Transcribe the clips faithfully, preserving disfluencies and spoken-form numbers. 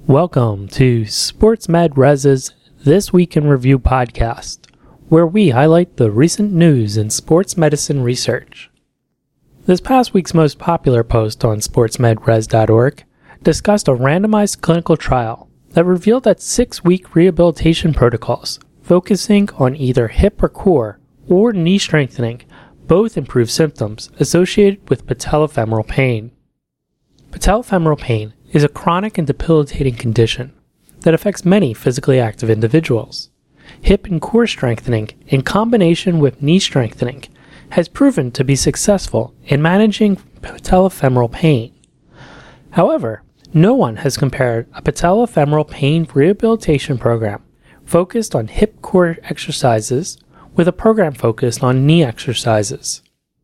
Welcome to SportsMedRes's This Week in Review podcast, where we highlight the recent news in sports medicine research. This past week's most popular post on sports med res dot org discussed a randomized clinical trial that revealed that six-week rehabilitation protocols focusing on either hip or core or knee strengthening both improve symptoms associated with patellofemoral pain. Patellofemoral pain is a chronic and debilitating condition that affects many physically active individuals. Hip and core strengthening in combination with knee strengthening has proven to be successful in managing patellofemoral pain. However, no one has compared a patellofemoral pain rehabilitation program focused on hip core exercises with a program focused on knee exercises.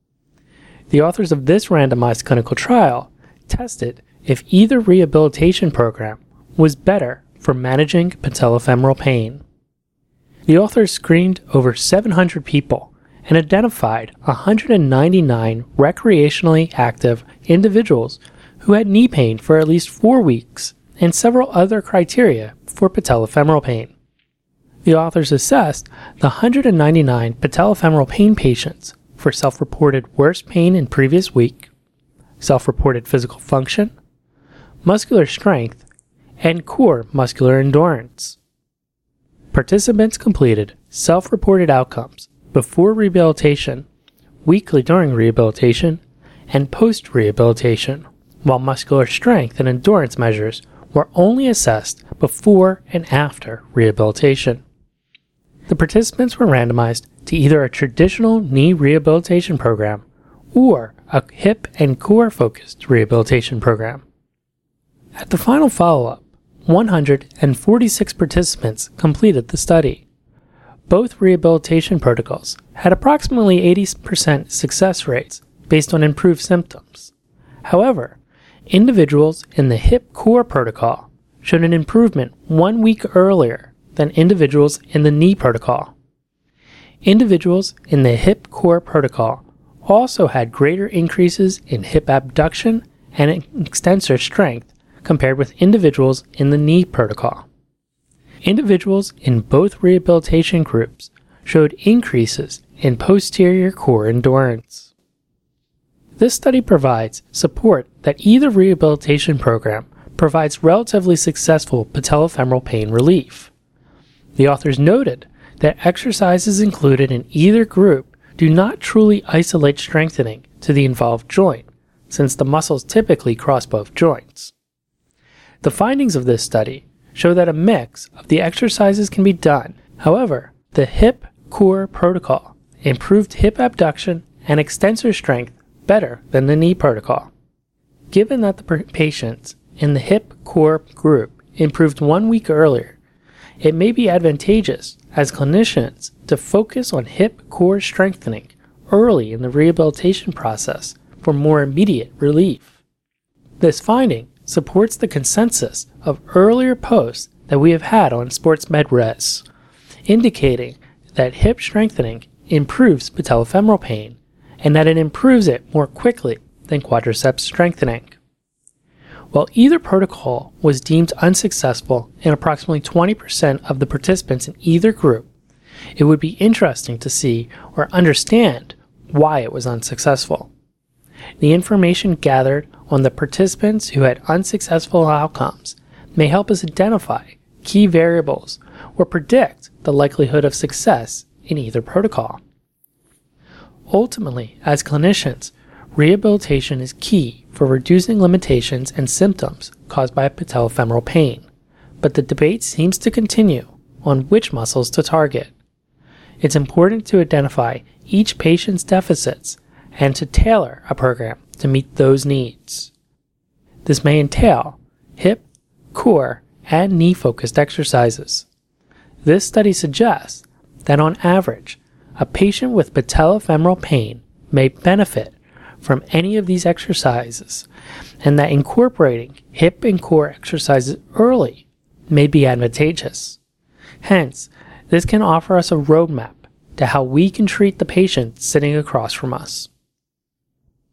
The authors of this randomized clinical trial tested if either rehabilitation program was better for managing patellofemoral pain. The authors screened over seven hundred people and identified one hundred ninety-nine recreationally active individuals who had knee pain for at least four weeks and several other criteria for patellofemoral pain. The authors assessed the one hundred ninety-nine patellofemoral pain patients for self-reported worst pain in previous week, self-reported physical function, muscular strength, and core muscular endurance. Participants completed self-reported outcomes before rehabilitation, weekly during rehabilitation, and post-rehabilitation, while muscular strength and endurance measures were only assessed before and after rehabilitation. The participants were randomized to either a traditional knee rehabilitation program or a hip and core focused rehabilitation program. At the final follow-up, one hundred forty-six participants completed the study. Both rehabilitation protocols had approximately eighty percent success rates based on improved symptoms. However, individuals in the hip core protocol showed an improvement one week earlier than individuals in the knee protocol. Individuals in the hip core protocol also had greater increases in hip abduction and extensor strength compared with individuals in the knee protocol. Individuals in both rehabilitation groups showed increases in posterior core endurance. This study provides support that either rehabilitation program provides relatively successful patellofemoral pain relief. The authors noted that exercises included in either group do not truly isolate strengthening to the involved joint, since the muscles typically cross both joints. The findings of this study show that a mix of the exercises can be done. However, the hip core protocol improved hip abduction and extensor strength better than the knee protocol. Given that the patients in the hip core group improved one week earlier, it may be advantageous as clinicians to focus on hip core strengthening early in the rehabilitation process for more immediate relief. This finding supports the consensus of earlier posts that we have had on SportsMedRes, indicating that hip strengthening improves patellofemoral pain and that it improves it more quickly than quadriceps strengthening. While either protocol was deemed unsuccessful in approximately twenty percent of the participants in either group, it would be interesting to see or understand why it was unsuccessful. The information gathered on the participants who had unsuccessful outcomes may help us identify key variables or predict the likelihood of success in either protocol. Ultimately, as clinicians, rehabilitation is key for reducing limitations and symptoms caused by patellofemoral pain, but the debate seems to continue on which muscles to target. It's important to identify each patient's deficits and to tailor a program to meet those needs. This may entail hip, core, and knee-focused exercises. This study suggests that on average, a patient with patellofemoral pain may benefit from any of these exercises, and that incorporating hip and core exercises early may be advantageous. Hence, this can offer us a roadmap to how we can treat the patient sitting across from us.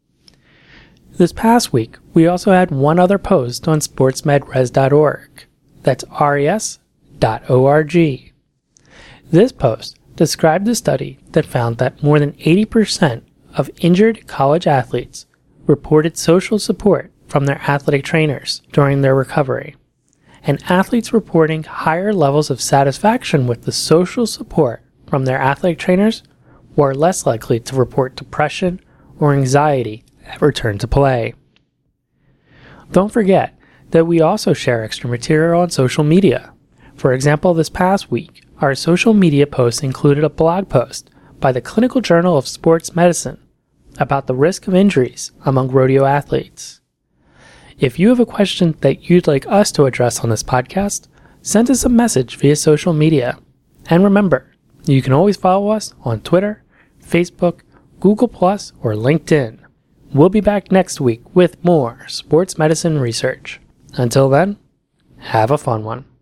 This past week, we also had one other post on sports med res dot org That's res dot org. This post described a study that found that more than eighty percent of injured college athletes reported social support from their athletic trainers during their recovery, and athletes reporting higher levels of satisfaction with the social support from their athletic trainers were less likely to report depression or anxiety at return to play. Don't forget that we also share extra material on social media. For example, this past week, our social media posts included a blog post by the Clinical Journal of Sports Medicine about the risk of injuries among rodeo athletes. If you have a question that you'd like us to address on this podcast, send us a message via social media. And remember, you can always follow us on Twitter, Facebook, Google plus, or LinkedIn. We'll be back next week with more sports medicine research. Until then, have a fun one.